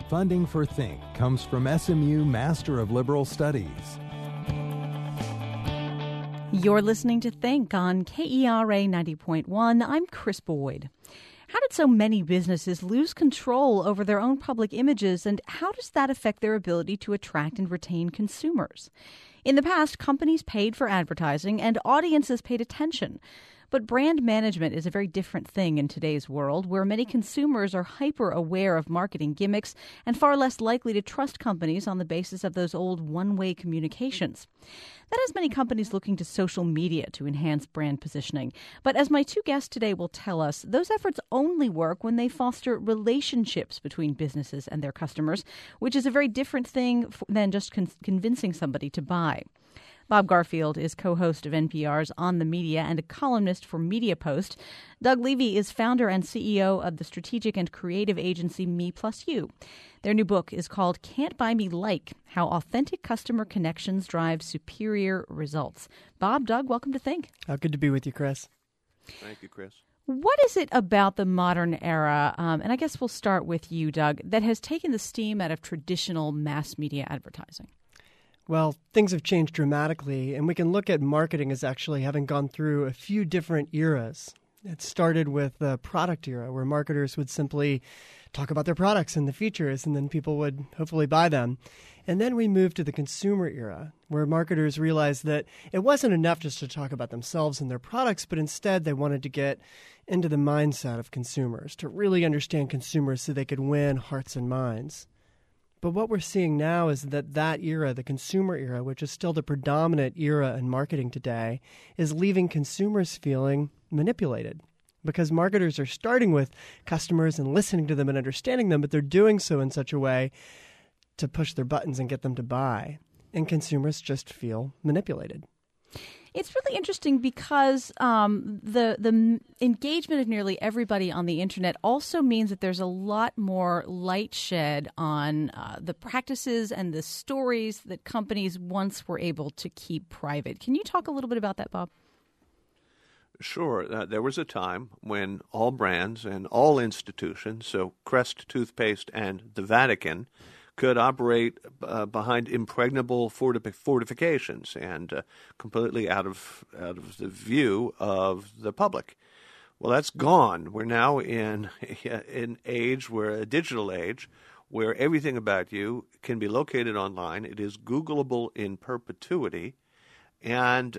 Funding for Think comes from SMU Master of Liberal Studies. You're listening to Think on KERA 90.1. I'm Chris Boyd. How did so many businesses lose control over their own public images, and how does that affect their ability to attract and retain consumers? In the past, companies paid for advertising and audiences paid attention. But brand management is a very different thing in today's world, where many consumers are hyper-aware of marketing gimmicks and far less likely to trust companies on the basis of those old one-way communications. That has many companies looking to social media to enhance brand positioning. But as my two guests today will tell us, those efforts only work when they foster relationships between businesses and their customers, which is a very different thing than just convincing somebody to buy. Bob Garfield is co-host of NPR's On the Media and a columnist for MediaPost. Doug Levy is founder and CEO of the strategic and creative agency Me+You. Their new book is called Can't Buy Me Like: How Authentic Customer Connections Drive Superior Results. Bob, Doug, welcome to Think. Good to be with you, Chris. Thank you, Chris. What is it about the modern era, and I guess we'll start with you, Doug, that has taken the steam out of traditional mass media advertising? Well, things have changed dramatically, and we can look at marketing as actually having gone through a few different eras. It started with the product era, where marketers would simply talk about their products and the features, and then people would hopefully buy them. And then we moved to the consumer era, where marketers realized that it wasn't enough just to talk about themselves and their products, but instead they wanted to get into the mindset of consumers, to really understand consumers so they could win hearts and minds. But what we're seeing now is that era, the consumer era, which is still the predominant era in marketing today, is leaving consumers feeling manipulated. Because marketers are starting with customers and listening to them and understanding them, but they're doing so in such a way to push their buttons and get them to buy. And consumers just feel manipulated. It's really interesting because the engagement of nearly everybody on the internet also means that there's a lot more light shed on the practices and the stories that companies once were able to keep private. Can you talk a little bit about that, Bob? Sure. There was a time when all brands and all institutions, so Crest Toothpaste and the Vatican, could operate behind impregnable fortifications and completely out of the view of the public. Well, that's gone. We're now in an age, a digital age, where everything about you can be located online. It is Googleable in perpetuity, and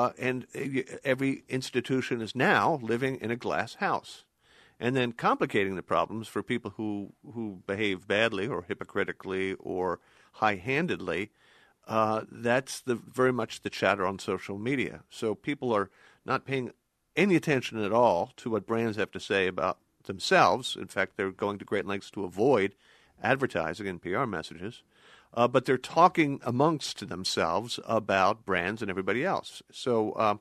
every institution is now living in a glass house. And then complicating the problems for people who behave badly or hypocritically or high-handedly, that's very much the chatter on social media. So people are not paying any attention at all to what brands have to say about themselves. In fact, they're going to great lengths to avoid advertising and PR messages. But they're talking amongst themselves about brands and everybody else. So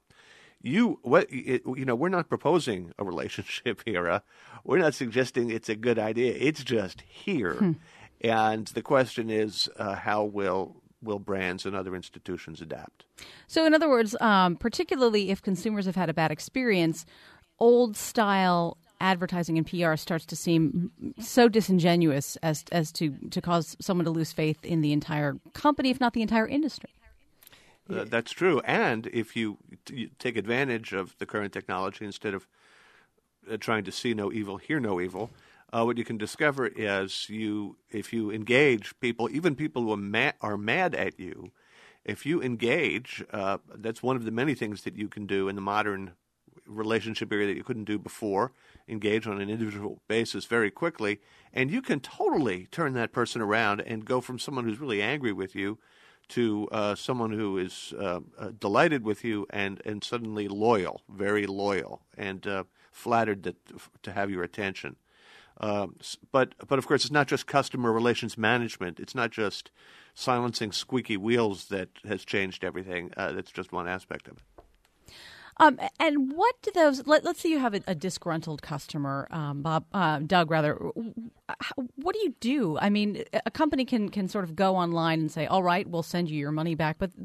we're not proposing a relationship here. We're not suggesting it's a good idea. It's just here. And the question is, how will brands and other institutions adapt? So in other words, particularly if consumers have had a bad experience, old-style advertising and PR starts to seem so disingenuous as to cause someone to lose faith in the entire company, if not the entire industry. That's true. And if you take advantage of the current technology instead of trying to see no evil, hear no evil, what you can discover is if you engage people, even people who are mad at you, if you engage, that's one of the many things that you can do in the modern relationship area that you couldn't do before, engage on an individual basis very quickly, and you can totally turn that person around and go from someone who's really angry with you to someone who is delighted with you and suddenly loyal, very loyal, and flattered to have your attention. But of course, it's not just customer relations management. It's not just silencing squeaky wheels that has changed everything. That's just one aspect of it. And what do those? Let's say you have a disgruntled customer, Doug. Rather, what do? I mean, a company can sort of go online and say, "All right, we'll send you your money back." But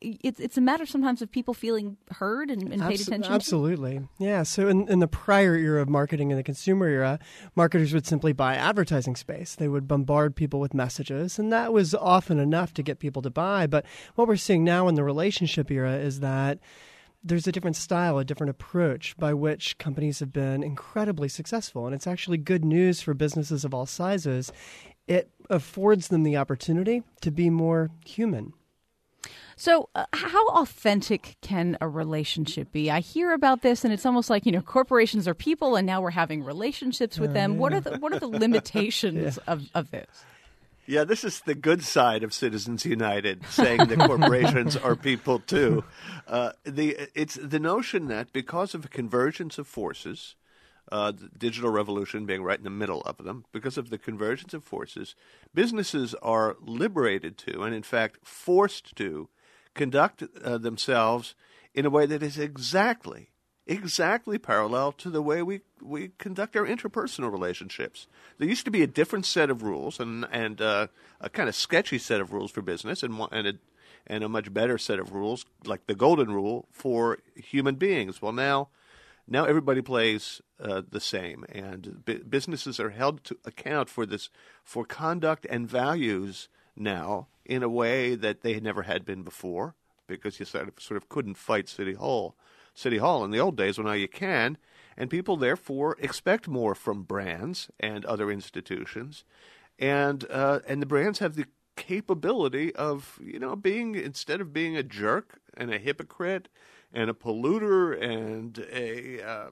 it's a matter sometimes of people feeling heard and paid attention to? Absolutely. Yeah. So in the prior era of marketing, in the consumer era, marketers would simply buy advertising space. They would bombard people with messages, and that was often enough to get people to buy. But what we're seeing now in the relationship era is that there's a different style, a different approach by which companies have been incredibly successful. And it's actually good news for businesses of all sizes. It affords them the opportunity to be more human. So how authentic can a relationship be? I hear about this, and it's almost like, corporations are people, and now we're having relationships with them. Yeah. What are the limitations of this? Yeah, this is the good side of Citizens United, saying that corporations are people too. It's the notion that because of a convergence of forces, the digital revolution being right in the middle of them, because of the convergence of forces, businesses are liberated to, and in fact forced to, conduct themselves in a way that is exactly parallel to the way we conduct our interpersonal relationships. There used to be a different set of rules and a kind of sketchy set of rules for business and a much better set of rules, like the golden rule, for human beings. Well, now everybody plays the same, and businesses are held to account for conduct and values now in a way that they never had been before, because you sort of couldn't fight City Hall in the old days. Well, now you can, and people therefore expect more from brands and other institutions, and the brands have the capability of being, instead of being a jerk and a hypocrite and a polluter and a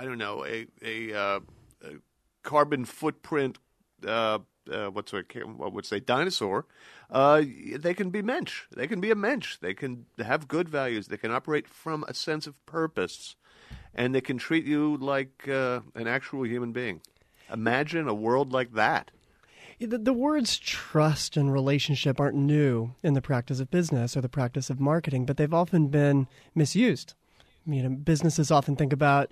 carbon footprint dinosaur, they can be mensch. They can be a mensch. They can have good values. They can operate from a sense of purpose, and they can treat you like an actual human being. Imagine a world like that. The words trust and relationship aren't new in the practice of business or the practice of marketing, but they've often been misused. Businesses often think about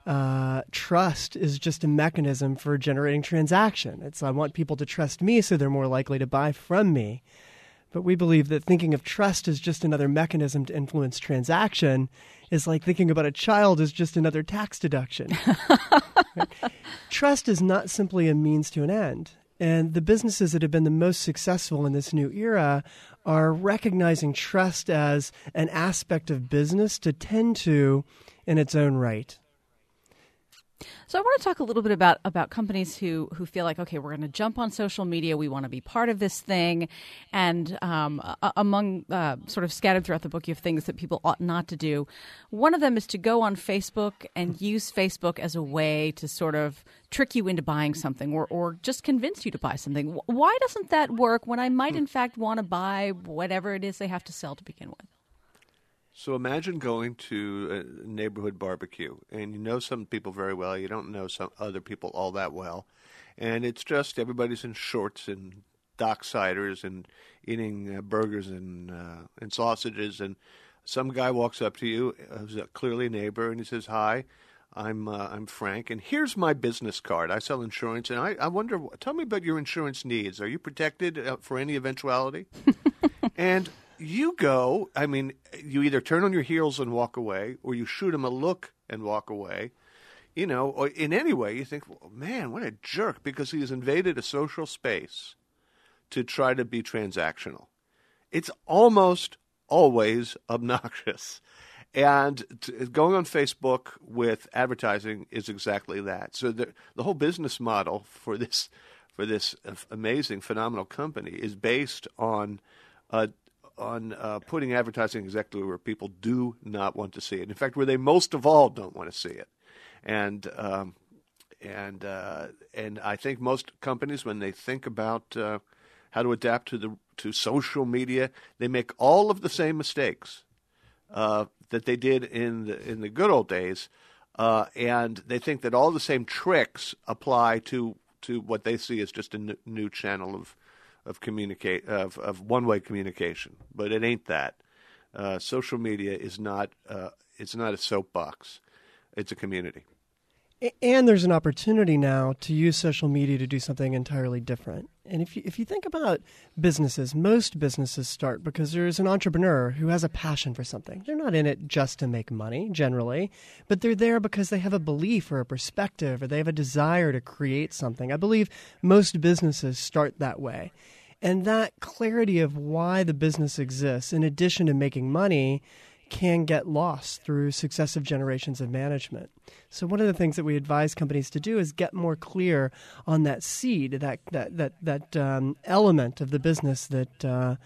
trust is just a mechanism for generating transaction. It's, I want people to trust me so they're more likely to buy from me. But we believe that thinking of trust as just another mechanism to influence transaction is like thinking about a child as just another tax deduction. Right? Trust is not simply a means to an end. And the businesses that have been the most successful in this new era are recognizing trust as an aspect of business to tend to in its own right. So I want to talk a little bit about companies who feel like, okay, we're going to jump on social media. We want to be part of this thing. And among sort of scattered throughout the book, you have things that people ought not to do. One of them is to go on Facebook and use Facebook as a way to sort of trick you into buying something or just convince you to buy something. Why doesn't that work when I might, in fact, want to buy whatever it is they have to sell to begin with? So imagine going to a neighborhood barbecue, and you know some people very well. You don't know some other people all that well. And it's just everybody's in shorts and docksiders and eating burgers and sausages. And some guy walks up to you, who's clearly a neighbor, and he says, "Hi, I'm Frank, and here's my business card. I sell insurance, and I wonder, tell me about your insurance needs. Are you protected for any eventuality?" And you go, you either turn on your heels and walk away, or you shoot him a look and walk away, or in any way you think, well, man, what a jerk, because he has invaded a social space to try to be transactional. It's almost always obnoxious. And going on Facebook with advertising is exactly that. So the whole business model for this amazing, phenomenal company is based on putting advertising exactly where people do not want to see it. In fact, where they most of all don't want to see it. And I think most companies, when they think about how to adapt to social media, they make all of the same mistakes that they did in the good old days, and they think that all the same tricks apply to what they see as just a new channel of one-way communication. But it ain't that. Social media is not it's not a soapbox. It's a community. And there's an opportunity now to use social media to do something entirely different. And if you think about businesses, most businesses start because there's an entrepreneur who has a passion for something. They're not in it just to make money, generally, but they're there because they have a belief or a perspective or they have a desire to create something. I believe most businesses start that way. And that clarity of why the business exists, in addition to making money, can get lost through successive generations of management. So one of the things that we advise companies to do is get more clear on that seed, that element of the business that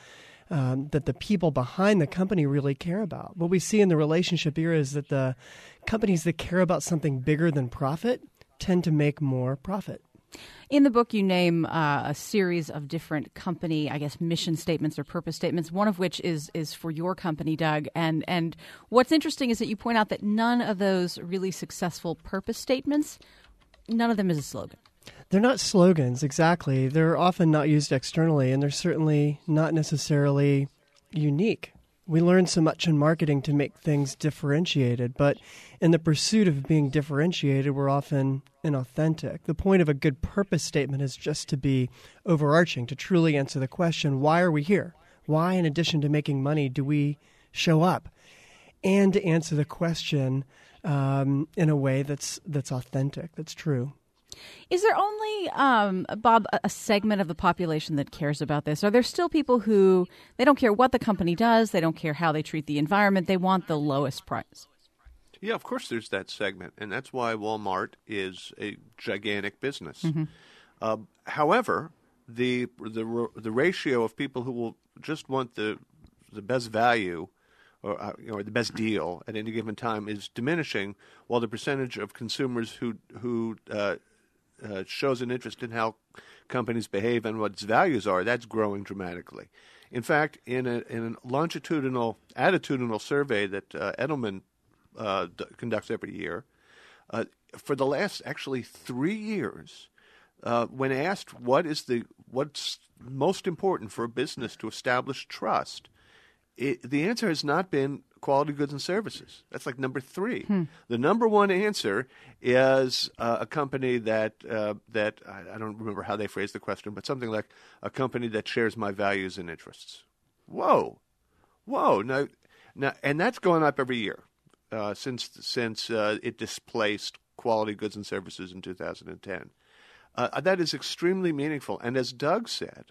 the people behind the company really care about. What we see in the relationship era is that the companies that care about something bigger than profit tend to make more profit. In the book, you name a series of different company, I guess, mission statements or purpose statements, one of which is for your company, Doug. And what's interesting is that you point out that none of those really successful purpose statements, none of them is a slogan. They're not slogans, exactly. They're often not used externally, and they're certainly not necessarily unique. We learn so much in marketing to make things differentiated, but in the pursuit of being differentiated, we're often inauthentic. The point of a good purpose statement is just to be overarching, to truly answer the question, why are we here? Why, in addition to making money, do we show up? And to answer the question in a way that's authentic, that's true. Is there only, Bob, a segment of the population that cares about this? Are there still people who, they don't care what the company does, they don't care how they treat the environment, they want the lowest price? Yeah, of course there's that segment, and that's why Walmart is a gigantic business. Mm-hmm. However, the ratio of people who will just want the best value or the best deal at any given time is diminishing, while the percentage of consumers who shows an interest in how companies behave and what its values are, that's growing dramatically. In fact, in a attitudinal survey that Edelman conducts every year, for the last actually 3 years, when asked what's most important for a business to establish trust, the answer has not been quality goods and services. That's like number 3. The number one answer is a company that I don't remember how they phrased the question, but something like a company that shares my values and interests. Whoa. Now, and that's going up every year since it displaced quality goods and services in 2010. That is extremely meaningful. And as Doug said,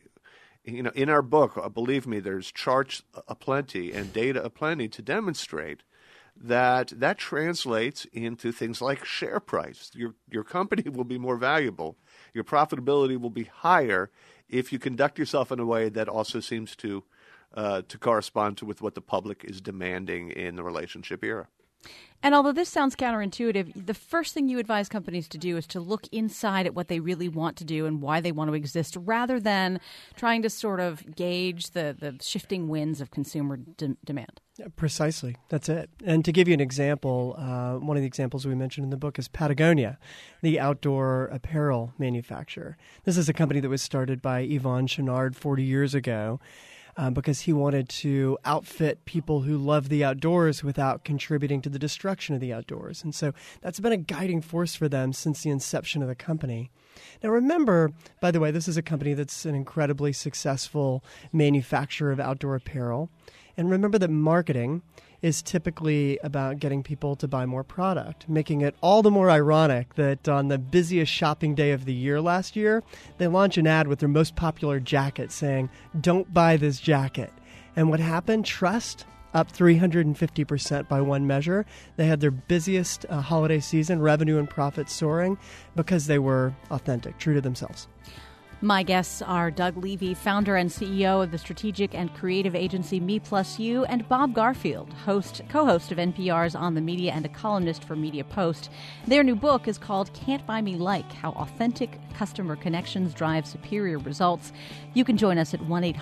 in our book, believe me, there's charts aplenty and data aplenty to demonstrate that translates into things like share price. Your company will be more valuable. Your profitability will be higher if you conduct yourself in a way that also seems to correspond with what the public is demanding in the relationship era. And although this sounds counterintuitive, the first thing you advise companies to do is to look inside at what they really want to do and why they want to exist, rather than trying to sort of gauge the shifting winds of consumer demand. Precisely. That's it. And to give you an example, one of the examples we mentioned in the book is Patagonia, the outdoor apparel manufacturer. This is a company that was started by Yvon Chouinard 40 years ago. Because he wanted to outfit people who love the outdoors without contributing to the destruction of the outdoors. And so that's been a guiding force for them since the inception of the company. Now remember, by the way, this is a company that's an incredibly successful manufacturer of outdoor apparel. And remember that marketing is typically about getting people to buy more product, making it all the more ironic that on the busiest shopping day of the year last year, they launch an ad with their most popular jacket saying, "Don't buy this jacket." And what happened? Trust up 350% by one measure. They had their busiest holiday season, revenue and profit soaring, because they were authentic, true to themselves. My guests are Doug Levy, founder and CEO of the strategic and creative agency Me+U, and Bob Garfield, co-host of NPR's On the Media and a columnist for Media Post. Their new book is called Can't Buy Me Like: How Authentic Customer Connections Drive Superior Results. You can join us at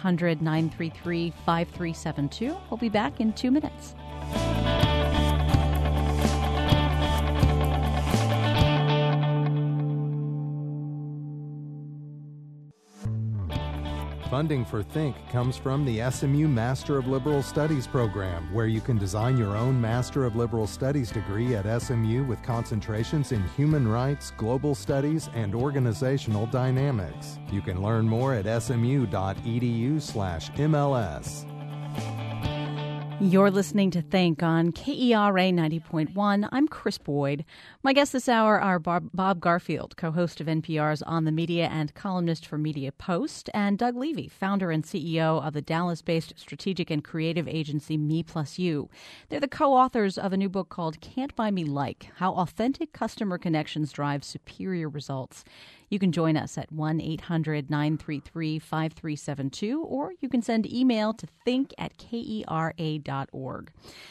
1-800-933-5372. We'll be back in 2 minutes. Funding for Think comes from the SMU Master of Liberal Studies program, where you can design your own Master of Liberal Studies degree at SMU with concentrations in human rights, global studies, and organizational dynamics. You can learn more at smu.edu/MLS. You're listening to Think on KERA 90.1. I'm Chris Boyd. My guests this hour are Bob Garfield, co-host of NPR's On the Media and columnist for Media Post, and Doug Levy, founder and CEO of the Dallas-based strategic and creative agency Me+U. They're the co-authors of a new book called Can't Buy Me Like: How Authentic Customer Connections Drive Superior Results. You can join us at 1-800-933-5372, or you can send email to think@kera.org.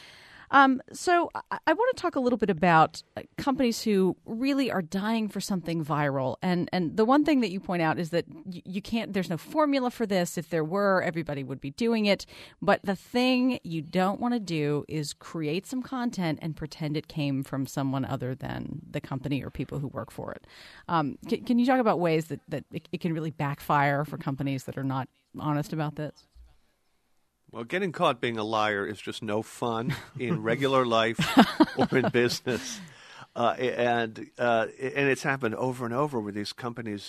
So I want to talk a little bit about companies who really are dying for something viral. And the one thing that you point out is that you can't, there's no formula for this. If there were, everybody would be doing it. But the thing you don't want to do is create some content and pretend it came from someone other than the company or people who work for it. Can you talk about ways that it can really backfire for companies that are not honest about this? Well, getting caught being a liar is just no fun in regular life or in business, and it's happened over and over with these companies.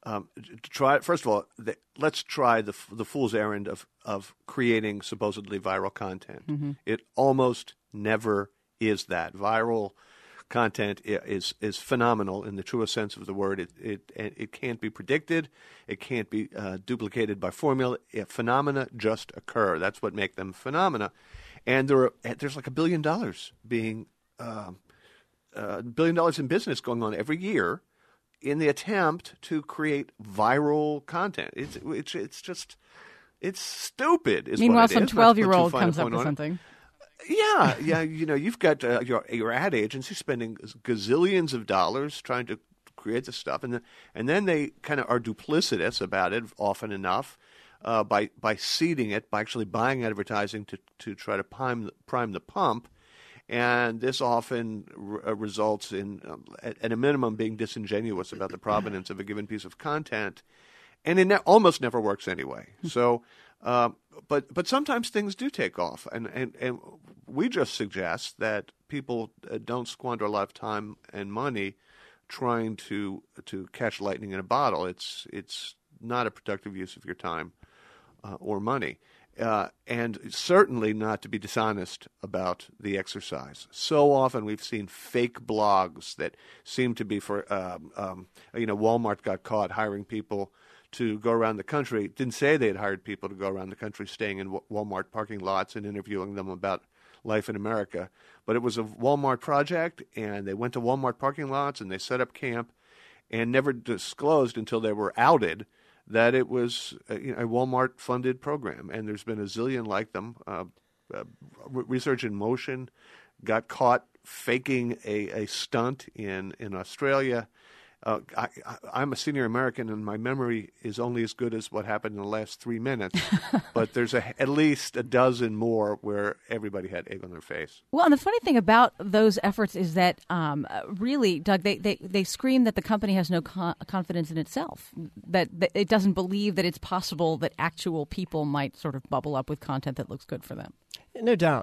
First of all, let's try the fool's errand of creating supposedly viral content. Mm-hmm. It almost never is that. Viral content is phenomenal in the truest sense of the word. It can't be predicted. It can't be duplicated by formula. Phenomena just occur. That's what makes them phenomena. And there's like $1 billion being $1 billion in business going on every year in the attempt to create viral content. It's stupid. Meanwhile, some 12-year-old comes up with something. Yeah. You've got your ad agency spending gazillions of dollars trying to create this stuff, and then they kind of are duplicitous about it often enough by seeding it, by actually buying advertising to try to prime the pump, and this often results in, at a minimum, being disingenuous about the provenance of a given piece of content, and it almost never works anyway. So. But sometimes things do take off, and we just suggest that people don't squander a lot of time and money trying to catch lightning in a bottle. It's not a productive use of your time or money, and certainly not to be dishonest about the exercise. So often we've seen fake blogs that seem to be for Walmart got caught hiring people to go around the country. It didn't say they had hired people to go around the country staying in Walmart parking lots and interviewing them about life in America. But it was a Walmart project, and they went to Walmart parking lots and they set up camp and never disclosed until they were outed that it was a Walmart-funded program. And there's been a zillion like them. Research in Motion got caught faking a stunt in Australia. I'm a senior American, and my memory is only as good as what happened in the last 3 minutes. But there's at least a dozen more where everybody had egg on their face. Well, and the funny thing about those efforts is that really, Doug, they scream that the company has no confidence in itself, that it doesn't believe that it's possible that actual people might sort of bubble up with content that looks good for them. No doubt.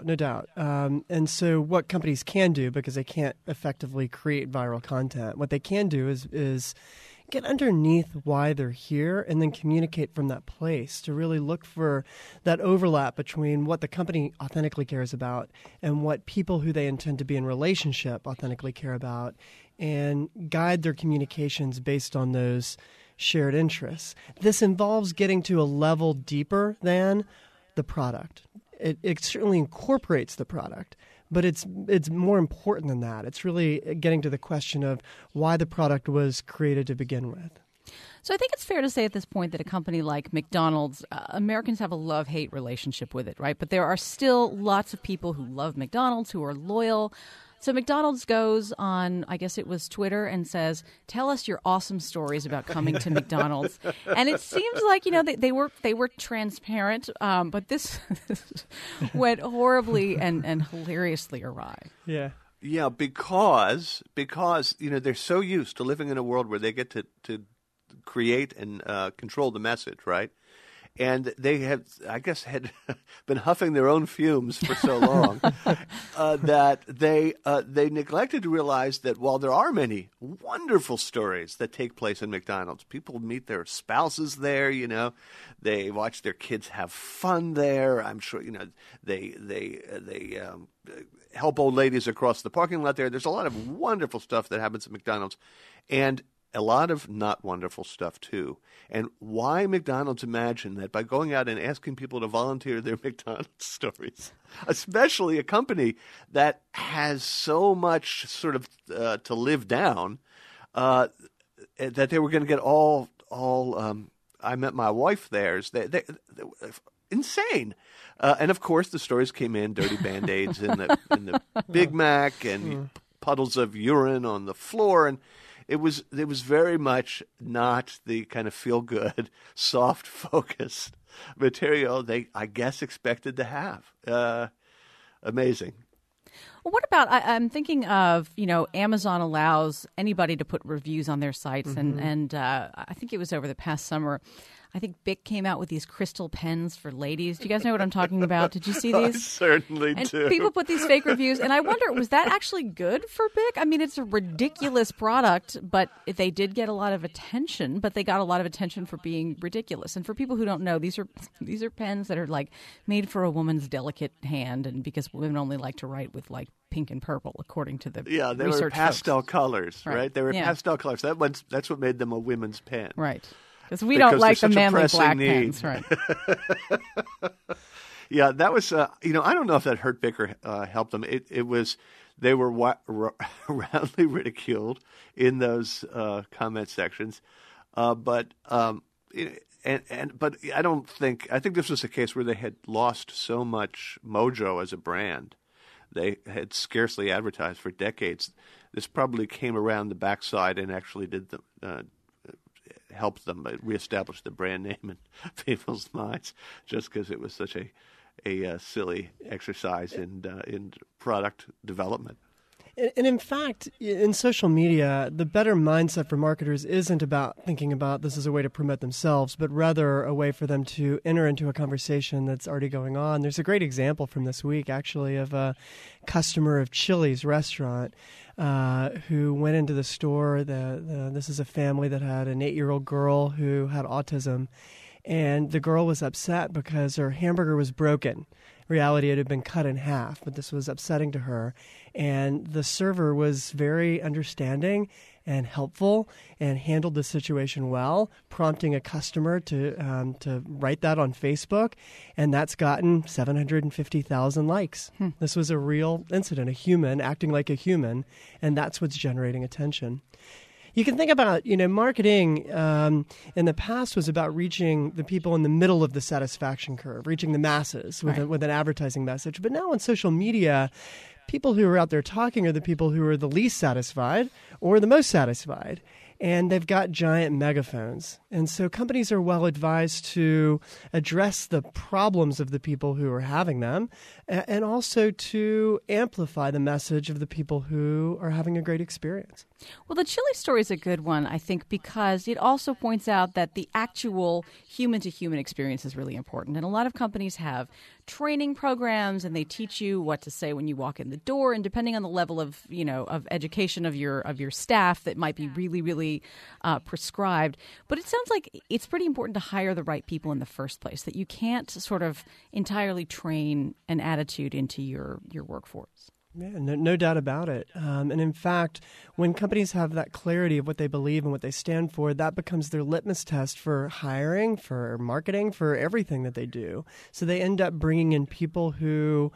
And so what companies can do, because they can't effectively create viral content, what they can do is get underneath why they're here and then communicate from that place to really look for that overlap between what the company authentically cares about and what people who they intend to be in relationship authentically care about, and guide their communications based on those shared interests. This involves getting to a level deeper than the product. It certainly incorporates the product, but it's more important than that. It's really getting to the question of why the product was created to begin with. So I think it's fair to say at this point that a company like McDonald's, Americans have a love-hate relationship with it, right? But there are still lots of people who love McDonald's, who are loyal. So McDonald's goes on, I guess it was Twitter, and says, "Tell us your awesome stories about coming to McDonald's." And it seems like, they were transparent, but this went horribly and hilariously awry. Yeah. Yeah, because they're so used to living in a world where they get to create and control the message, right? And they had been huffing their own fumes for so long that they neglected to realize that while there are many wonderful stories that take place in McDonald's, people meet their spouses there. They watch their kids have fun there. I'm sure they help old ladies across the parking lot there. There's a lot of wonderful stuff that happens at McDonald's, and a lot of not wonderful stuff, too. And why McDonald's imagine that by going out and asking people to volunteer their McDonald's stories, especially a company that has so much sort of to live down, that they were going to get all I met my wife theirs. They insane. And, of course, the stories came in, dirty Band-Aids in the Big Mac and puddles of urine on the floor, and it was very much not the kind of feel-good, soft-focused material they, I guess, expected to have. Amazing. Well, what about, I'm thinking of, Amazon allows anybody to put reviews on their sites, and I think it was over the past summer, I think Bic came out with these crystal pens for ladies. Do you guys know what I'm talking about? Did you see these? I certainly do. And people put these fake reviews, and I wonder, was that actually good for Bic? I mean, it's a ridiculous product, but they did get a lot of attention, but they got a lot of attention for being ridiculous. And for people who don't know, these are pens that are like made for a woman's delicate hand, and because women only like to write with like pink and purple, according to the they research were pastel folks. colors, right? They were pastel colors. That's what made them a women's pen, right? Because we don't like the manly black need. pens, right? Yeah, that was. I don't know if that hurt Bic or helped them. They were roundly ridiculed in those comment sections, but I don't think. I think this was a case where they had lost so much mojo as a brand. They had scarcely advertised for decades. This probably came around the backside and actually did helped them reestablish the brand name in people's minds, just because it was such a silly exercise in product development. And in fact, in social media, the better mindset for marketers isn't about thinking about this as a way to promote themselves, but rather a way for them to enter into a conversation that's already going on. There's a great example from this week, actually, of a customer of Chili's restaurant who went into the store. This is a family that had an 8-year-old girl who had autism, and the girl was upset because her hamburger was broken. In reality, it had been cut in half, but this was upsetting to her. And the server was very understanding and helpful and handled the situation well, prompting a customer to write that on Facebook, and that's gotten 750,000 likes. This was a real incident, a human acting like a human, and that's what's generating attention. You can think about, marketing in the past was about reaching the people in the middle of the satisfaction curve, reaching the masses with an advertising message. But now on social media, people who are out there talking are the people who are the least satisfied or the most satisfied. And they've got giant megaphones. And so companies are well advised to address the problems of the people who are having them and also to amplify the message of the people who are having a great experience. Well, the Chili story is a good one, I think, because it also points out that the actual human-to-human experience is really important. And a lot of companies have training programs, and they teach you what to say when you walk in the door. And depending on the level of, of education of your staff, that might be really, really prescribed. But it sounds like it's pretty important to hire the right people in the first place, that you can't sort of entirely train an attitude into your workforce. Yeah, no doubt about it. And in fact, when companies have that clarity of what they believe and what they stand for, that becomes their litmus test for hiring, for marketing, for everything that they do. So they end up bringing in people who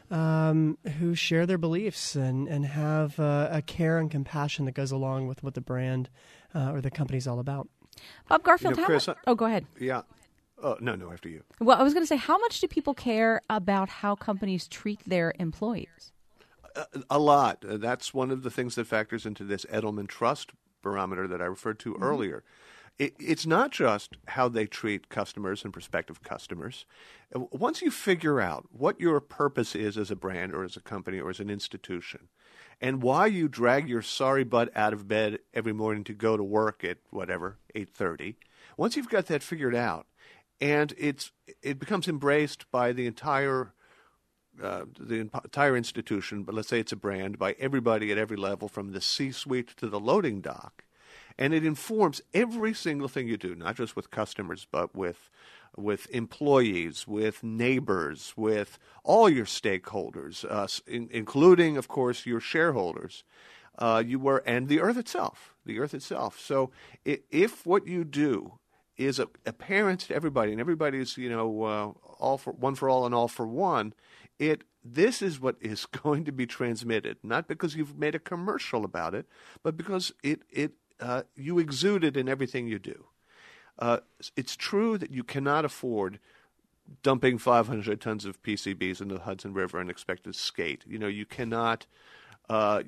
share their beliefs and have a care and compassion that goes along with what the brand or the company's all about. Bob Garfield, Chris, go ahead. Yeah. Oh, no, after you. Well, I was going to say, how much do people care about how companies treat their employees? A lot. That's one of the things that factors into this Edelman Trust barometer that I referred to earlier. It's not just how they treat customers and prospective customers. Once you figure out what your purpose is as a brand or as a company or as an institution, and why you drag your sorry butt out of bed every morning to go to work at, 8:30, once you've got that figured out, and it becomes embraced by the entire institution, but let's say it's a brand, by everybody at every level, from the C-suite to the loading dock. And it informs every single thing you do, not just with customers, but with employees, with neighbors, with all your stakeholders, including, of course, your shareholders, and the earth itself. So if what you do is apparent to everybody, and everybody's all for one for all and all for one, this is what is going to be transmitted, not because you've made a commercial about it, but because you exude it in everything you do. It's true that you cannot afford dumping 500 tons of PCBs into the Hudson River and expect to skate. You cannot have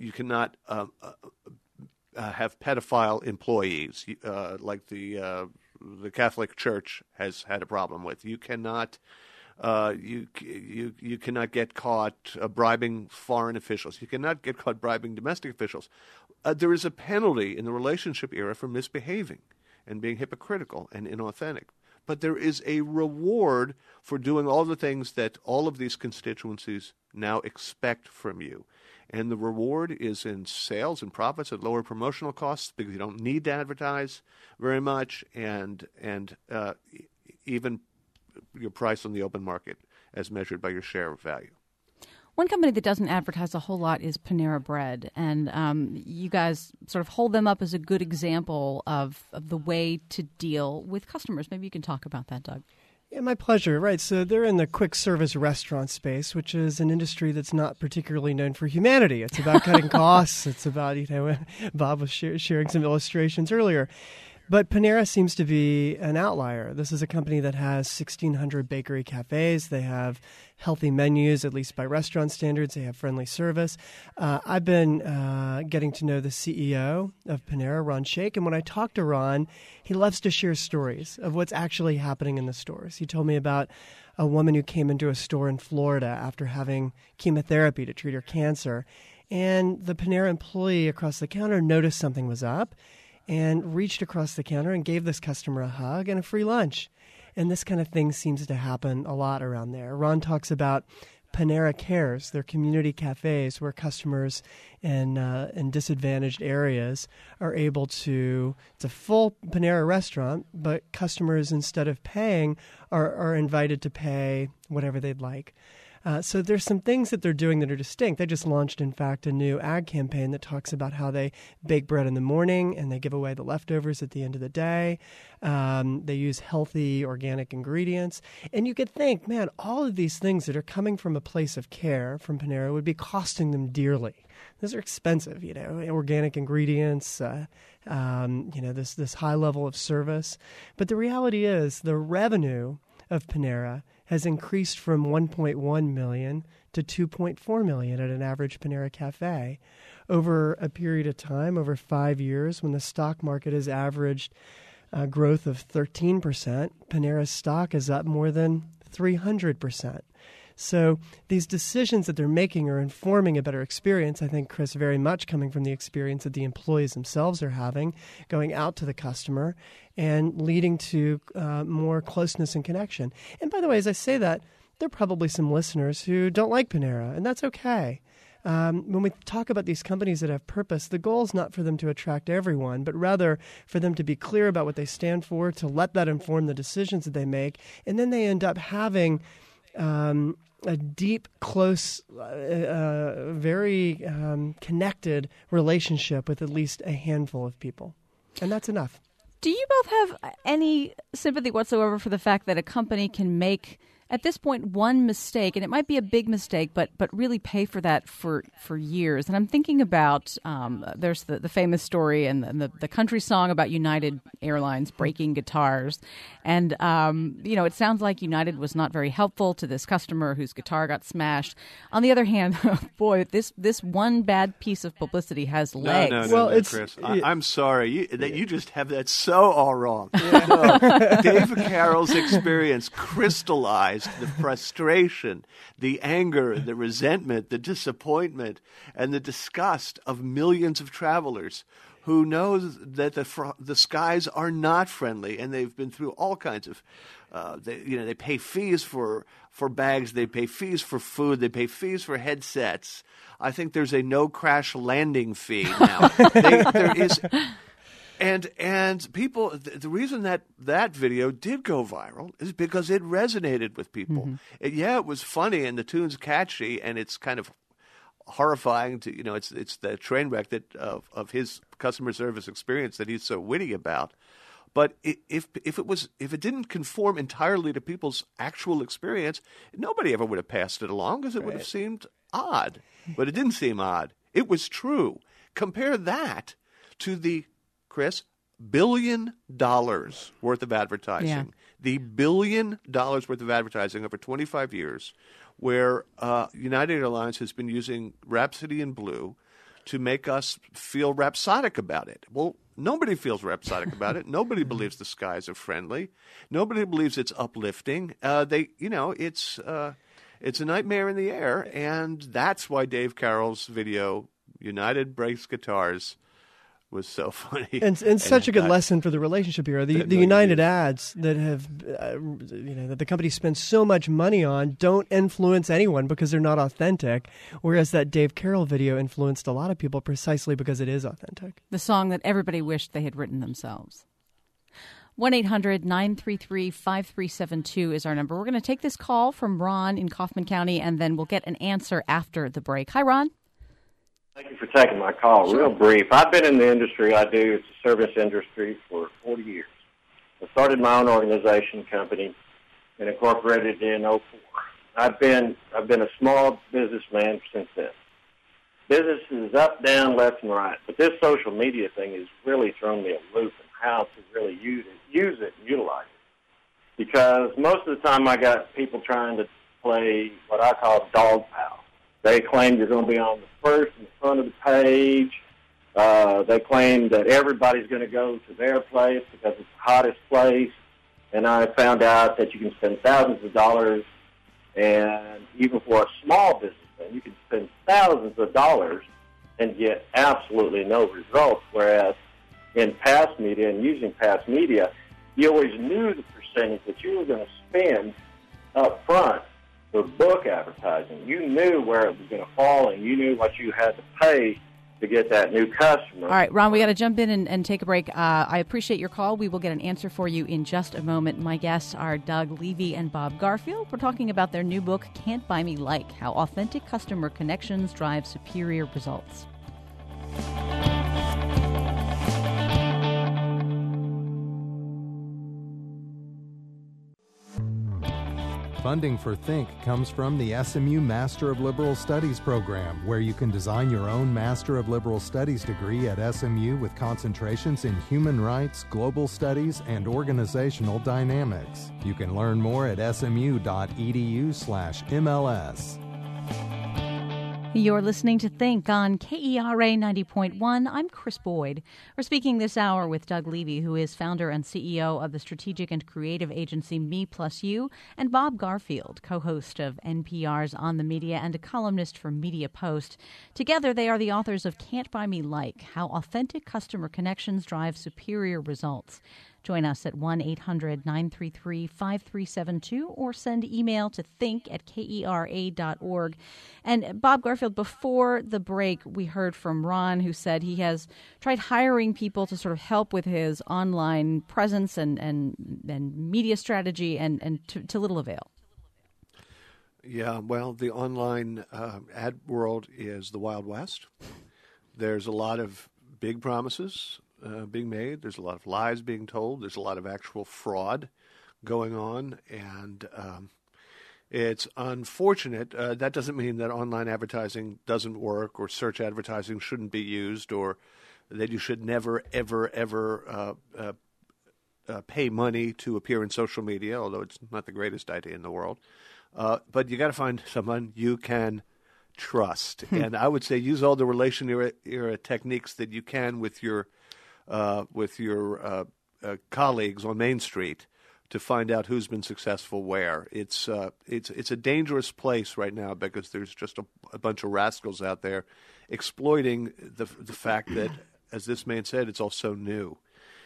pedophile employees like the Catholic Church has had a problem with. You cannot. You cannot get caught bribing foreign officials. You cannot get caught bribing domestic officials. There is a penalty in the relationship era for misbehaving and being hypocritical and inauthentic. But there is a reward for doing all the things that all of these constituencies now expect from you. And the reward is in sales and profits at lower promotional costs because you don't need to advertise very much, and even your price on the open market as measured by your share of value. One company that doesn't advertise a whole lot is Panera Bread, and you guys sort of hold them up as a good example of the way to deal with customers. Maybe you can talk about that, Doug. Yeah, my pleasure. Right. So they're in the quick service restaurant space, which is an industry that's not particularly known for humanity. It's about cutting costs. It's about, Bob was sharing some illustrations earlier. But Panera seems to be an outlier. This is a company that has 1,600 bakery cafes. They have healthy menus, at least by restaurant standards. They have friendly service. I've been getting to know the CEO of Panera, Ron Shaich, and when I talk to Ron, he loves to share stories of what's actually happening in the stores. He told me about a woman who came into a store in Florida after having chemotherapy to treat her cancer, and the Panera employee across the counter noticed something was up and reached across the counter and gave this customer a hug and a free lunch. And this kind of thing seems to happen a lot around there. Ron talks about Panera Cares, their community cafes where customers in disadvantaged areas are able to, it's a full Panera restaurant, but customers, instead of paying, are invited to pay whatever they'd like. So there's some things that they're doing that are distinct. They just launched, in fact, a new ad campaign that talks about how they bake bread in the morning and they give away the leftovers at the end of the day. They use healthy, organic ingredients. And you could think, man, all of these things that are coming from a place of care from Panera would be costing them dearly. Those are expensive, organic ingredients, this high level of service. But the reality is the revenue of Panera has increased from 1.1 million to 2.4 million at an average Panera cafe over a period of time, over 5 years, when the stock market has averaged growth of 13%. Panera's stock is up more than 300%. So these decisions that they're making are informing a better experience. I think, Chris, very much coming from the experience that the employees themselves are having, going out to the customer and leading to more closeness and connection. And by the way, as I say that, there are probably some listeners who don't like Panera, and that's okay. When we talk about these companies that have purpose, the goal is not for them to attract everyone, but rather for them to be clear about what they stand for, to let that inform the decisions that they make, and then they end up having a deep, close, very connected relationship with at least a handful of people. And that's enough. Do you both have any sympathy whatsoever for the fact that a company can make, at this point, one mistake, and it might be a big mistake, but really pay for that for years? And I'm thinking about, there's the famous story and the country song about United Airlines breaking guitars. And, it sounds like United was not very helpful to this customer whose guitar got smashed. On the other hand, boy, this one bad piece of publicity has legs. No, Chris. I'm sorry. You just have that so all wrong. Yeah. David Carroll's experience crystallized the frustration, the anger, the resentment, the disappointment, and the disgust of millions of travelers who knows that the skies are not friendly, and they've been through all kinds of. They pay fees for bags, they pay fees for food, they pay fees for headsets. I think there's a no crash landing fee now. There is. And people, the reason that video did go viral is because it resonated with people. Mm-hmm. It was funny and the tune's catchy and it's kind of horrifying to it's the train wreck of his customer service experience that he's so witty about. But if it didn't conform entirely to people's actual experience, nobody ever would have passed it along because it would have seemed odd. But it didn't seem odd. It was true. Compare that to the Chris, $1 billion worth of advertising. Yeah. The $1 billion worth of advertising over 25 years, where United Airlines has been using Rhapsody in Blue to make us feel rhapsodic about it. Well, nobody feels rhapsodic about it. Nobody believes the skies are friendly. Nobody believes it's uplifting. It's a nightmare in the air, and that's why Dave Carroll's video, United Breaks Guitars, was so funny. And such a good lesson for the relationship here. The United ads that have, that the company spends so much money on don't influence anyone because they're not authentic, whereas that Dave Carroll video influenced a lot of people precisely because it is authentic. The song that everybody wished they had written themselves. 1-800-933-5372 is our number. We're going to take this call from Ron in Kaufman County, and then we'll get an answer after the break. Hi, Ron. Thank you for taking my call. Sure. Real brief. I've been in the industry it's a service industry for 40 years. I started my own organization company and incorporated in 2004. I've been a small businessman since then. Business is up, down, left, and right. But this social media thing has really thrown me a loop in how to really use it and utilize it. Because most of the time I got people trying to play what I call dog pal. They claim you're going to be on the first and the front of the page. They claim that everybody's going to go to their place because it's the hottest place. And I found out that you can spend thousands of dollars, and even for a small businessman, you can spend thousands of dollars and get absolutely no results. Whereas in past media and using past media, you always knew the percentage that you were going to spend up front for book advertising. You knew where it was going to fall, and you knew what you had to pay to get that new customer. All right, Ron, we got to jump in and take a break. I appreciate your call. We will get an answer for you in just a moment. My guests are Doug Levy and Bob Garfield. We're talking about their new book, Can't Buy Me Like, How Authentic Customer Connections Drive Superior Results. Funding for Think comes from the SMU Master of Liberal Studies program, where you can design your own Master of Liberal Studies degree at SMU with concentrations in human rights, global studies, and organizational dynamics. You can learn more at smu.edu/MLS. You're listening to Think on KERA 90.1. I'm Chris Boyd. We're speaking this hour with Doug Levy, who is founder and CEO of the strategic and creative agency Me+U, and Bob Garfield, co-host of NPR's On the Media and a columnist for Media Post. Together, they are the authors of Can't Buy Me Like, How Authentic Customer Connections Drive Superior Results. Join us at 1-800-933-5372 or send email to think@kera.org. And Bob Garfield, before the break, we heard from Ron, who said he has tried hiring people to sort of help with his online presence and media strategy and to little avail. Yeah, well, the online ad world is the Wild West. There's a lot of big promises being made. There's a lot of lies being told. There's a lot of actual fraud going on, and it's unfortunate. That doesn't mean that online advertising doesn't work or search advertising shouldn't be used or that you should never, ever, ever pay money to appear in social media, although it's not the greatest idea in the world. But you got to find someone you can trust. And I would say use all the relation era techniques that you can with your colleagues on Main Street to find out who's been successful where. It's a dangerous place right now because there's just a bunch of rascals out there exploiting the fact that as this man said, it's all so new.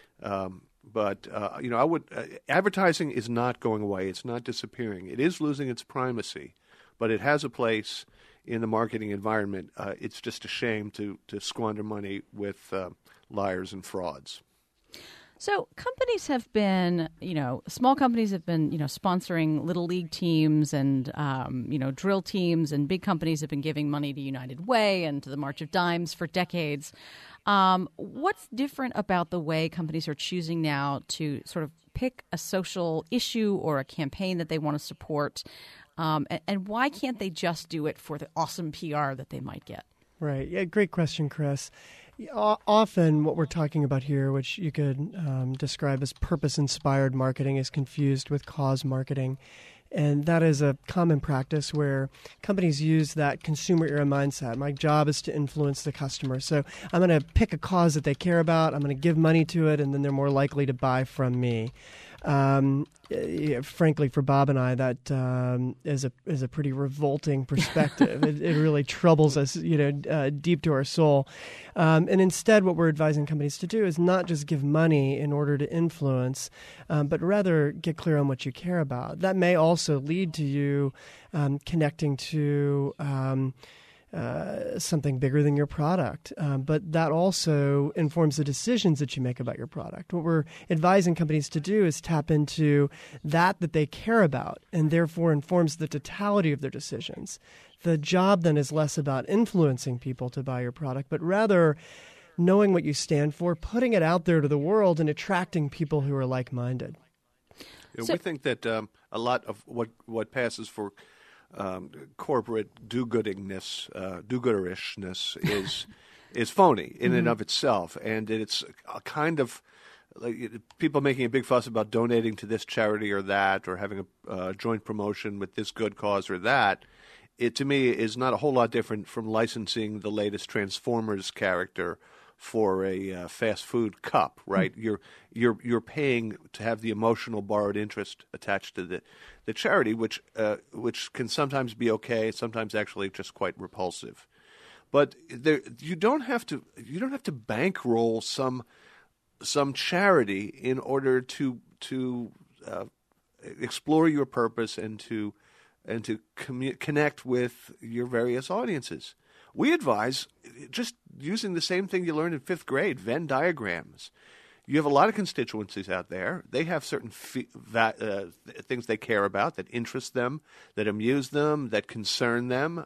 But I would advertising is not going away. It's not disappearing. It is losing its primacy, but it has a place in the marketing environment. It's just a shame to squander money with liars and frauds. So companies have been, small companies have been, sponsoring little league teams and, drill teams, and big companies have been giving money to United Way and to the March of Dimes for decades. What's different about the way companies are choosing now to sort of pick a social issue or a campaign that they want to support? And why can't they just do it for the awesome PR that they might get? Right. Yeah, great question, Chris. Often what we're talking about here, which you could describe as purpose-inspired marketing, is confused with cause marketing. And that is a common practice where companies use that consumer-era mindset. My job is to influence the customer. So I'm going to pick a cause that they care about, I'm going to give money to it, and then they're more likely to buy from me. Frankly, for Bob and I, that is a pretty revolting perspective. It really troubles us, deep to our soul. And instead, what we're advising companies to do is not just give money in order to influence, but rather get clear on what you care about. That may also lead to you connecting to something bigger than your product. But that also informs the decisions that you make about your product. What we're advising companies to do is tap into that they care about, and therefore informs the totality of their decisions. The job then is less about influencing people to buy your product, but rather knowing what you stand for, putting it out there to the world, and attracting people who are like-minded. We think that a lot of what passes for corporate do-goodingness, do-gooderishness is phony in and of itself, and it's a kind of like people making a big fuss about donating to this charity or that, or having a joint promotion with this good cause or that. It to me is not a whole lot different from licensing the latest Transformers character for a fast food cup, right? You're paying to have the emotional borrowed interest attached to the charity, which can sometimes be okay, sometimes actually just quite repulsive. But you don't have to bankroll some charity in order to explore your purpose and to connect with your various audiences. We advise just using the same thing you learned in 5th grade, Venn diagrams. You have a lot of constituencies out there. They have certain things they care about that interest them, that amuse them, that concern them.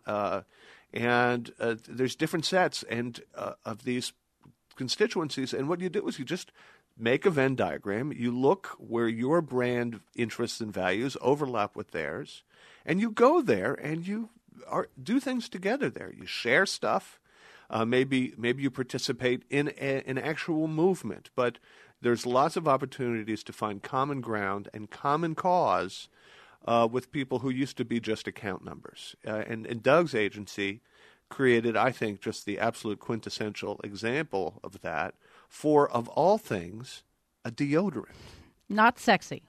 And there's different sets of these constituencies. And what you do is you just make a Venn diagram. You look where your brand interests and values overlap with theirs. And you go there and you do things together there. You share stuff. Maybe you participate in an actual movement. But there's lots of opportunities to find common ground and common cause with people who used to be just account numbers. And Doug's agency created, I think, just the absolute quintessential example of that for, of all things, a deodorant. Not sexy.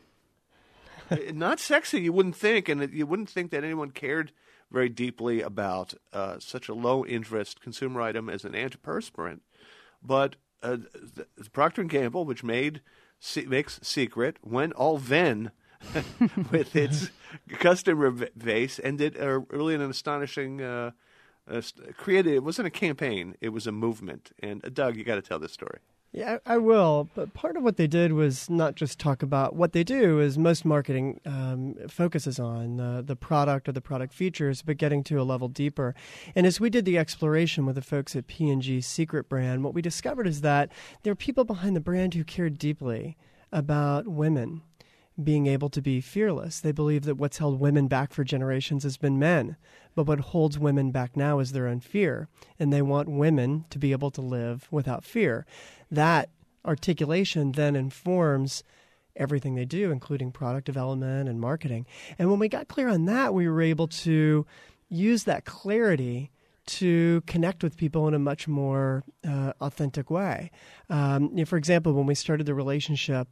Not sexy, you wouldn't think, and you wouldn't think that anyone cared very deeply about such a low-interest consumer item as an antiperspirant. But the Procter & Gamble, which makes Secret, went all Venn with its customer base, and did really an astonishing created. It wasn't a campaign; it was a movement. And Doug, you got to tell this story. Yeah, I will. But part of what they did was not just talk about what they do, is most marketing focuses on the product or the product features, but getting to a level deeper. And as we did the exploration with the folks at P&G Secret brand, what we discovered is that there are people behind the brand who cared deeply about women being able to be fearless. They believe that what's held women back for generations has been men, but what holds women back now is their own fear, and they want women to be able to live without fear. That articulation then informs everything they do, including product development and marketing. And when we got clear on that, we were able to use that clarity to connect with people in a much more authentic way. For example, when we started the relationship,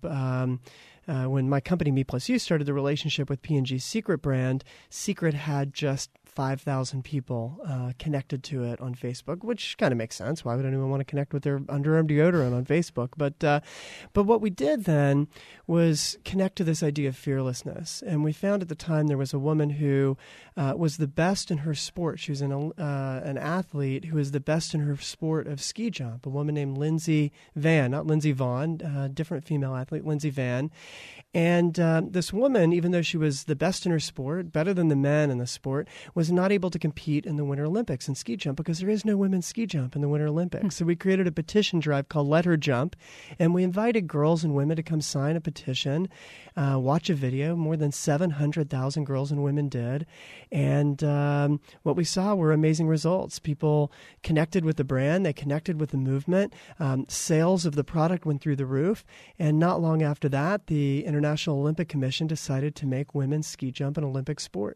when my company, Me+U, started the relationship with P&G Secret brand, Secret had just 5,000 people connected to it on Facebook, which kind of makes sense. Why would anyone want to connect with their underarm deodorant on Facebook? But what we did then was connect to this idea of fearlessness. And we found at the time there was a woman who was the best in her sport. She was an athlete who was the best in her sport of ski jump, a woman named Lindsey Vann, not Lindsey Vonn, different female athlete, Lindsey Vann. And this woman, even though she was the best in her sport, better than the men in the sport, was not able to compete in the Winter Olympics in ski jump because there is no women's ski jump in the Winter Olympics. So we created a petition drive called Let Her Jump, and we invited girls and women to come sign a petition, watch a video. More than 700,000 girls and women did. And what we saw were amazing results. People connected with the brand. They connected with the movement. Sales of the product went through the roof. And not long after that, the International Olympic Commission decided to make women's ski jump an Olympic sport.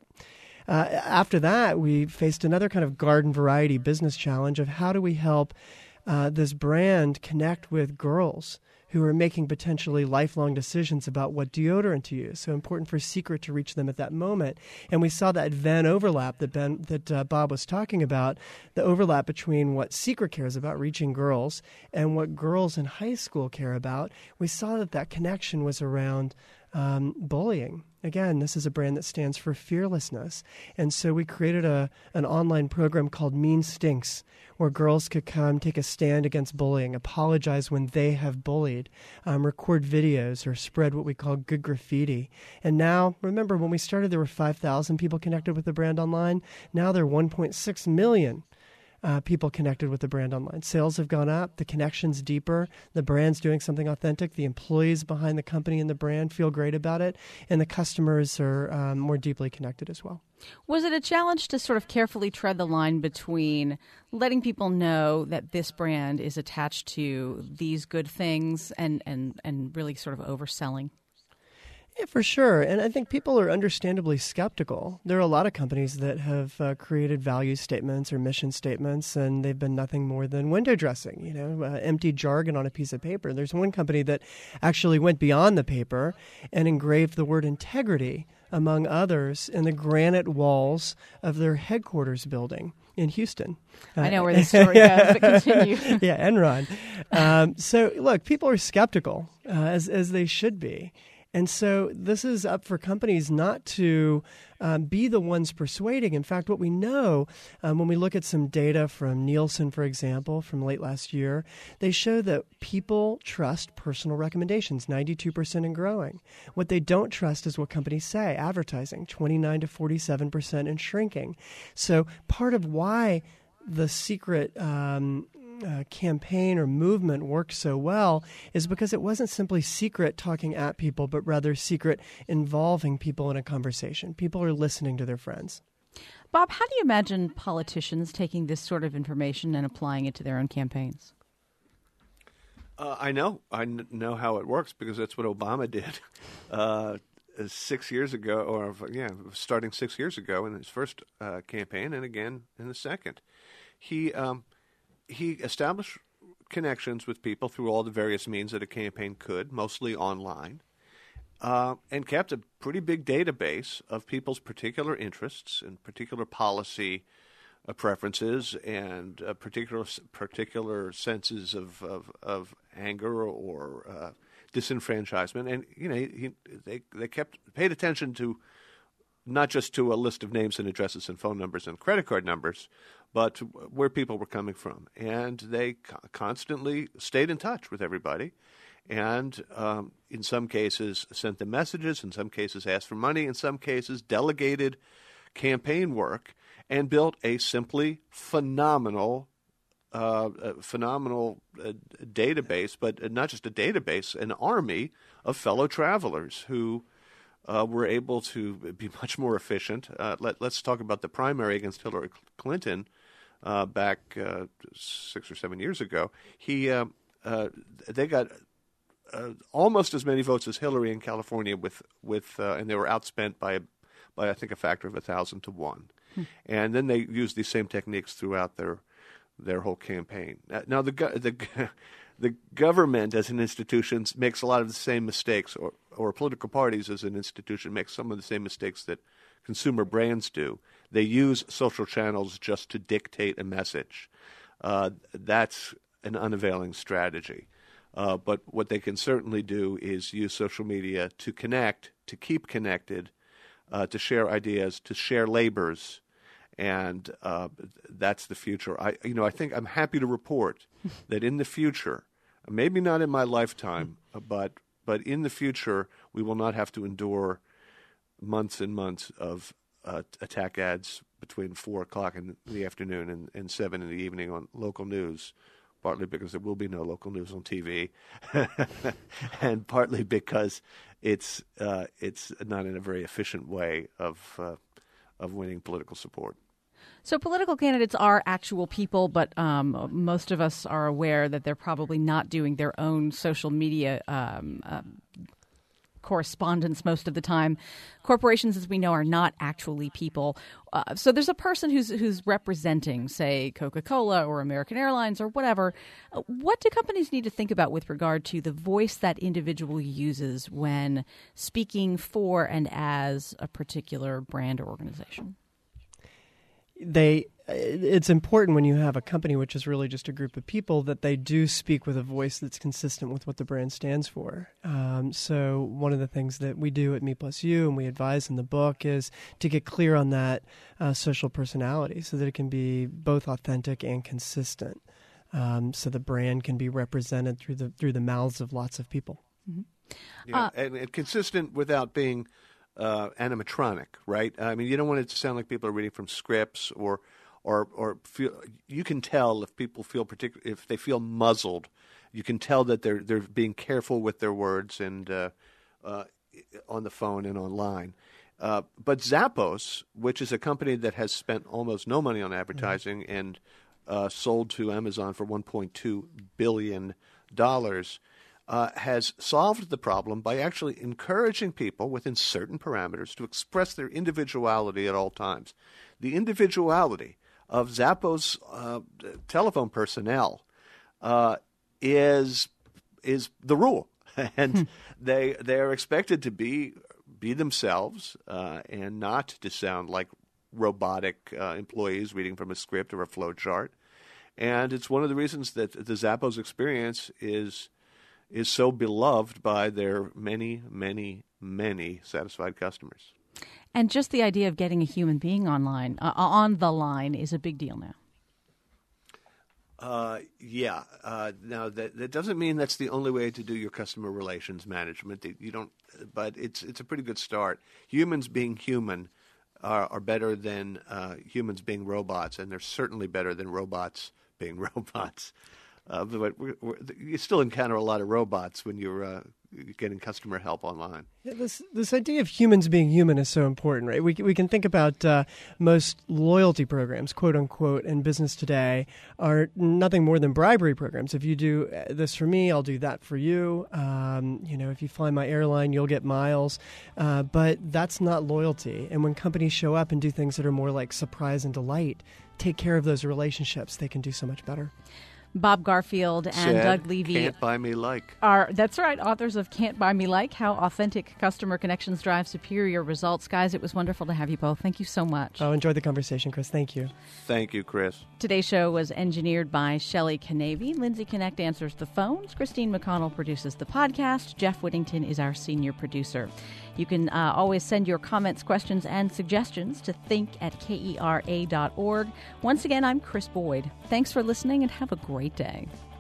After that, we faced another kind of garden variety business challenge of how do we help this brand connect with girls who are making potentially lifelong decisions about what deodorant to use. So important for Secret to reach them at that moment. And we saw that Venn overlap that Bob was talking about, the overlap between what Secret cares about, reaching girls, and what girls in high school care about. We saw that connection was around bullying. Again, this is a brand that stands for fearlessness. And so we created an online program called Mean Stinks, where girls could come take a stand against bullying, apologize when they have bullied, record videos, or spread what we call good graffiti. And now, remember, when we started, there were 5,000 people connected with the brand online. Now there are 1.6 million people connected with the brand online. Sales have gone up. The connection's deeper. The brand's doing something authentic. The employees behind the company and the brand feel great about it. And the customers are more deeply connected as well. Was it a challenge to sort of carefully tread the line between letting people know that this brand is attached to these good things and really sort of overselling? Yeah, for sure. And I think people are understandably skeptical. There are a lot of companies that have created value statements or mission statements, and they've been nothing more than window dressing, empty jargon on a piece of paper. There's one company that actually went beyond the paper and engraved the word integrity, among others, in the granite walls of their headquarters building in Houston. I know where the story goes, but continue. Yeah, Enron. So, look, people are skeptical, as they should be. And so this is up for companies not to be the ones persuading. In fact, what we know when we look at some data from Nielsen, for example, from late last year, they show that people trust personal recommendations, 92% and growing. What they don't trust is what companies say, advertising, 29 to 47% and shrinking. So part of why the Secret campaign or movement worked so well is because it wasn't simply Secret talking at people, but rather Secret involving people in a conversation. People are listening to their friends. Bob, how do you imagine politicians taking this sort of information and applying it to their own campaigns? I know how it works because that's what Obama did 6 years ago, starting 6 years ago in his first campaign and again in the second. He established connections with people through all the various means that a campaign could, mostly online, and kept a pretty big database of people's particular interests and particular policy preferences and particular senses of anger or disenfranchisement. And they paid attention to not just to a list of names and addresses and phone numbers and credit card numbers, but where people were coming from. And they constantly stayed in touch with everybody and in some cases sent them messages, in some cases asked for money, in some cases delegated campaign work and built a simply phenomenal database, but not just a database, an army of fellow travelers who were able to be much more efficient. Let's talk about the primary against Hillary Clinton back 6 or 7 years ago. They got almost as many votes as Hillary in California, and they were outspent by I think a factor of 1,000 to 1. And then they used these same techniques throughout their whole campaign. Now the the government as an institution makes a lot of the same mistakes, or political parties as an institution make some of the same mistakes that consumer brands do. They use social channels just to dictate a message. That's an unavailing strategy. But what they can certainly do is use social media to connect, to keep connected, to share ideas, to share labors, and that's the future. I think I'm happy to report that in the future, maybe not in my lifetime, but in the future, we will not have to endure months and months of attack ads between 4 o'clock in the afternoon and 7 in the evening on local news, partly because there will be no local news on TV, and partly because it's not in a very efficient way of winning political support. So political candidates are actual people, but most of us are aware that they're probably not doing their own social media correspondence most of the time. Corporations, as we know, are not actually people. So there's a person who's representing, say, Coca-Cola or American Airlines or whatever. What do companies need to think about with regard to the voice that individual uses when speaking for and as a particular brand or organization? It's important when you have a company, which is really just a group of people, that they do speak with a voice that's consistent with what the brand stands for. So one of the things that we do at Me+U and we advise in the book is to get clear on that social personality so that it can be both authentic and consistent. So the brand can be represented through the mouths of lots of people. Mm-hmm. And consistent without being animatronic, right? I mean, you don't want it to sound like people are reading from scripts or feel. You can tell if people feel if they feel muzzled. You can tell that they're being careful with their words and on the phone and online. But Zappos, which is a company that has spent almost no money on advertising and sold to Amazon for $1.2 billion. Has solved the problem by actually encouraging people within certain parameters to express their individuality at all times. The individuality of Zappos telephone personnel is the rule, and they are expected to be themselves and not to sound like robotic employees reading from a script or a flow chart. And it's one of the reasons that the Zappos experience is so beloved by their many, many, many satisfied customers. And just the idea of getting a human being on the line is a big deal now. Now that doesn't mean that's the only way to do your customer relations management. You don't, but it's a pretty good start. Humans being human are better than humans being robots, and they're certainly better than robots being robots. But you still encounter a lot of robots when you're getting customer help online. Yeah, this idea of humans being human is so important, right? We can think about most loyalty programs, quote unquote, in business today are nothing more than bribery programs. If you do this for me, I'll do that for you. If you fly my airline, you'll get miles. But that's not loyalty. And when companies show up and do things that are more like surprise and delight, take care of those relationships, they can do so much better. Bob Garfield and Doug Levy Can't Buy Me Like are, that's right, authors of Can't Buy Me Like, How Authentic Customer Connections Drive Superior Results. Guys, it was wonderful to have you both. Thank you so much. Oh, enjoyed the conversation, Chris. Thank you. Thank you, Chris. Today's show was engineered by Shelley Canavy. Lindsay Connect answers the phones. Christine McConnell produces the podcast. Jeff Whittington is our senior producer. You can always send your comments, questions, and suggestions to think@kera.org. Once again, I'm Chris Boyd. Thanks for listening and have a great day.